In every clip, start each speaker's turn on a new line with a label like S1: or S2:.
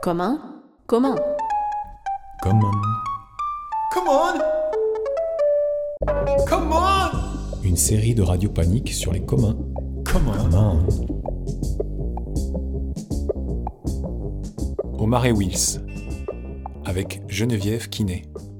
S1: Commun? Comment?
S2: Common.
S3: Come on! Come on!
S2: Une série de radio panique sur les communs.
S3: Come on!
S2: Common. Omar et Wills. Avec Geneviève Quinet.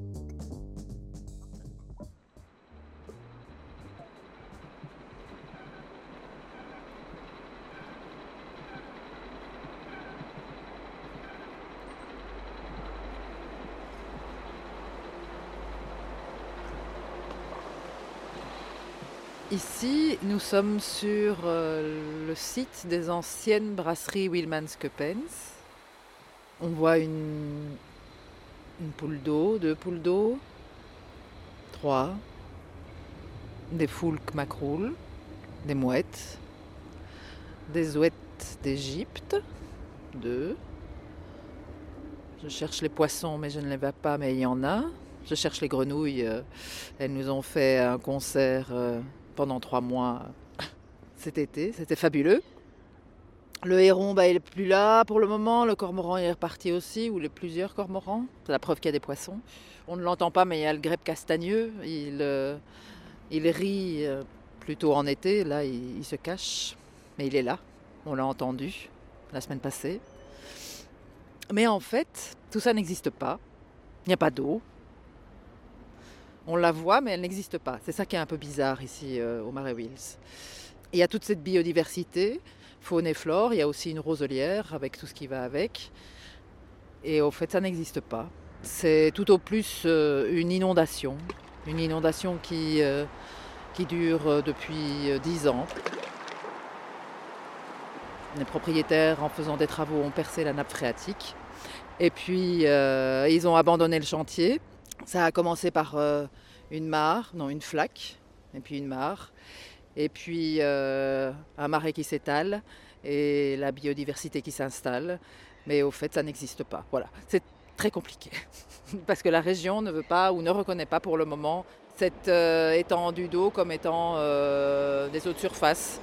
S4: Ici, nous sommes sur le site des anciennes brasseries Wilmans-Coppens. On voit une poule d'eau, 2 poules d'eau, 3, des foulques macroules, des mouettes, des ouettes d'Égypte, 2. Je cherche les poissons, mais je ne les vois pas, mais il y en a. Je cherche les grenouilles. Elles nous ont fait un concert pendant 3 mois cet été. C'était fabuleux. Le héron, il n'est plus là pour le moment. Le cormoran est reparti aussi, ou plusieurs cormorans. C'est la preuve qu'il y a des poissons. On ne l'entend pas, mais il y a le grèbe castagneux. Il rit plutôt en été. Là, il se cache. Mais il est là. On l'a entendu la semaine passée. Mais en fait, tout ça n'existe pas. Il n'y a pas d'eau. On la voit, mais elle n'existe pas. C'est ça qui est un peu bizarre ici au Marais Wills. Il y a toute cette biodiversité, faune et flore. Il y a aussi une roselière avec tout ce qui va avec. Et au fait, ça n'existe pas. C'est tout au plus une inondation. Une inondation qui dure depuis 10 ans. Les propriétaires, en faisant des travaux, ont percé la nappe phréatique. Et puis, ils ont abandonné le chantier. Ça a commencé par une flaque, et puis une mare, et puis un marais qui s'étale, et la biodiversité qui s'installe. Mais au fait, ça n'existe pas. Voilà. C'est très compliqué, parce que la région ne veut pas ou ne reconnaît pas pour le moment cette étendue d'eau comme étant des eaux de surface.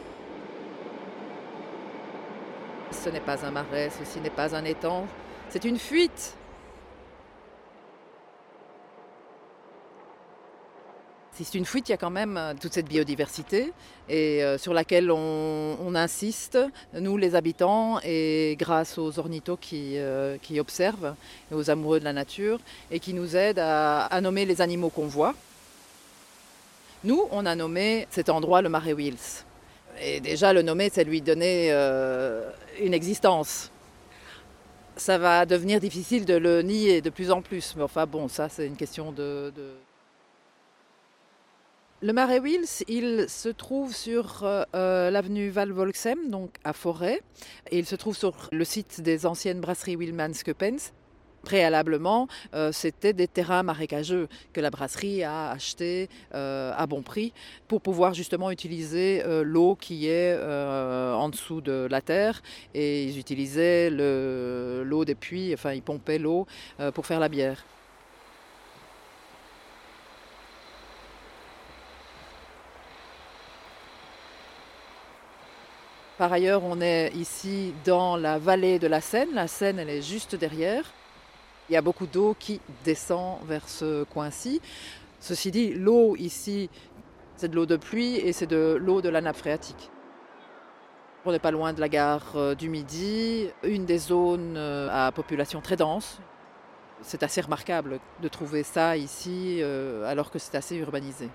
S4: Ce n'est pas un marais, ceci n'est pas un étang, c'est une fuite. Si c'est une fuite, il y a quand même toute cette biodiversité et sur laquelle on insiste, nous les habitants, et grâce aux ornithos qui observent, et aux amoureux de la nature, et qui nous aident à nommer les animaux qu'on voit. Nous, on a nommé cet endroit le Marais Wills. Et déjà, le nommer, c'est lui donner une existence. Ça va devenir difficile de le nier de plus en plus. Mais enfin bon, ça, c'est une question de... Le Marais Wills, il se trouve sur l'avenue Val-Volxem, donc à Forêt. Et il se trouve sur le site des anciennes brasseries Wilmans-Coppens. Préalablement, c'était des terrains marécageux que la brasserie a achetés à bon prix pour pouvoir justement utiliser l'eau qui est en dessous de la terre. Et ils utilisaient l'eau des puits, enfin ils pompaient l'eau pour faire la bière. Par ailleurs, on est ici dans la vallée de la Seine. La Seine, elle est juste derrière. Il y a beaucoup d'eau qui descend vers ce coin-ci. Ceci dit, l'eau ici, c'est de l'eau de pluie et c'est de l'eau de la nappe phréatique. On n'est pas loin de la gare du Midi, une des zones à population très dense. C'est assez remarquable de trouver ça ici alors que c'est assez urbanisé.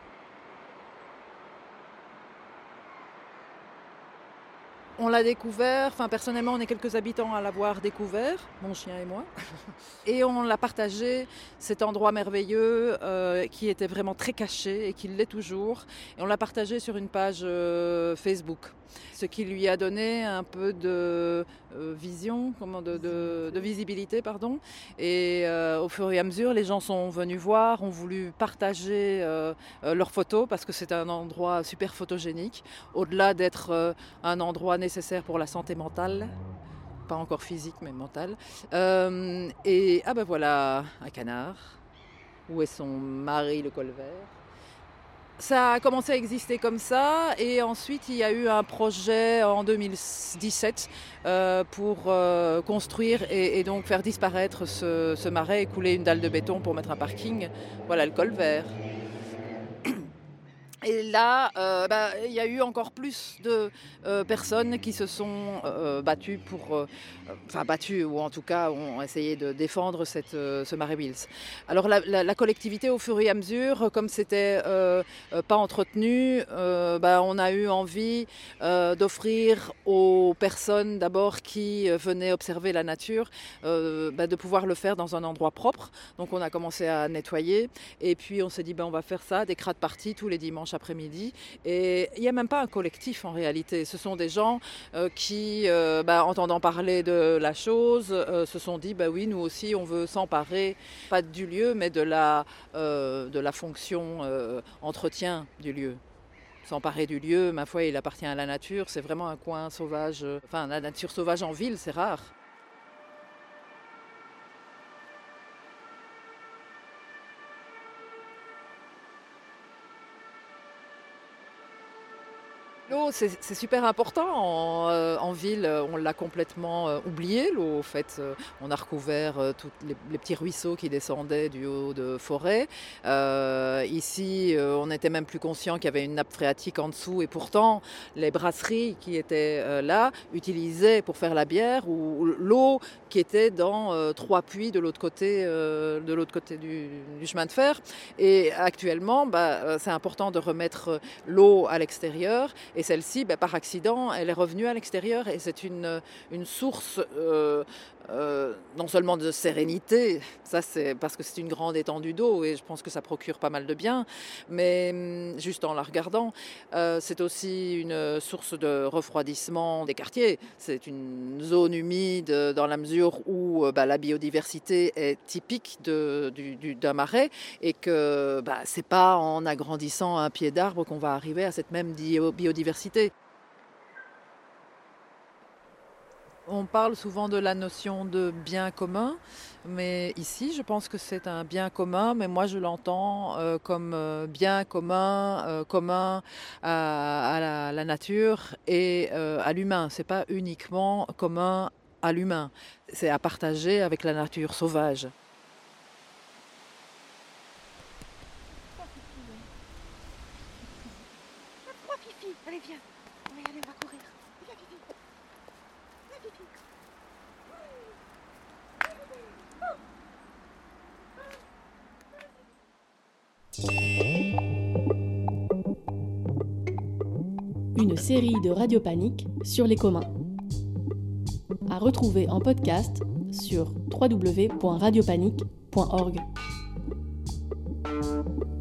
S4: On l'a découvert, personnellement on est quelques habitants à l'avoir découvert, mon chien et moi. Et on l'a partagé, cet endroit merveilleux qui était vraiment très caché et qui l'est toujours. Et on l'a partagé sur une page Facebook, ce qui lui a donné un peu de de visibilité. Et au fur et à mesure, les gens sont venus voir, ont voulu partager leurs photos parce que c'est un endroit super photogénique, au-delà d'être un endroit nécessaire pour la santé mentale. Pas encore physique, mais mentale. Et voilà, un canard. Où est son mari, le colvert? Ça a commencé à exister comme ça et ensuite il y a eu un projet en 2017 pour construire et donc faire disparaître ce marais et couler une dalle de béton pour mettre un parking. Voilà le col vert. Et là, il y a eu encore plus de personnes qui se sont battues battues ou en tout cas ont essayé de défendre ce marais Wills. Alors la collectivité, au fur et à mesure, comme c'était pas entretenu, on a eu envie d'offrir aux personnes d'abord qui venaient observer la nature, de pouvoir le faire dans un endroit propre. Donc on a commencé à nettoyer et puis on s'est dit on va faire ça, des crades parties tous les dimanches après-midi. Et il n'y a même pas un collectif en réalité. Ce sont des gens qui, entendant parler de la chose, se sont dit oui, nous aussi on veut s'emparer, pas du lieu, mais de la fonction entretien du lieu. S'emparer du lieu, ma foi, il appartient à la nature. C'est vraiment un coin sauvage. La nature sauvage en ville, c'est rare. L'eau, c'est super important. En ville, on l'a complètement oublié, l'eau. En fait, on a recouvert tous les petits ruisseaux qui descendaient du haut de forêt. Ici, on n'était même plus conscient qu'il y avait une nappe phréatique en dessous. Et pourtant, les brasseries qui étaient là utilisaient pour faire la bière ou l'eau qui était dans 3 puits de l'autre côté du chemin de fer. Et actuellement, c'est important de remettre l'eau à l'extérieur. Et celle-ci, par accident, elle est revenue à l'extérieur et c'est une source non seulement de sérénité, ça c'est parce que c'est une grande étendue d'eau et je pense que ça procure pas mal de bien, mais juste en la regardant, c'est aussi une source de refroidissement des quartiers. C'est une zone humide dans la mesure où la biodiversité est typique d'un marais et que c'est pas en agrandissant un pied d'arbre qu'on va arriver à cette même biodiversité. On parle souvent de la notion de bien commun, mais ici, je pense que c'est un bien commun, mais moi je l'entends comme bien commun, commun à la nature et à l'humain. C'est pas uniquement commun à l'humain, c'est à partager avec la nature sauvage.
S1: Trois Fifi, allez viens, on va y aller, on va courir. Viens Fifi, viens Fifi.
S5: Une série de Radio Panique sur les communs. À retrouver en podcast sur www.radiopanique.org.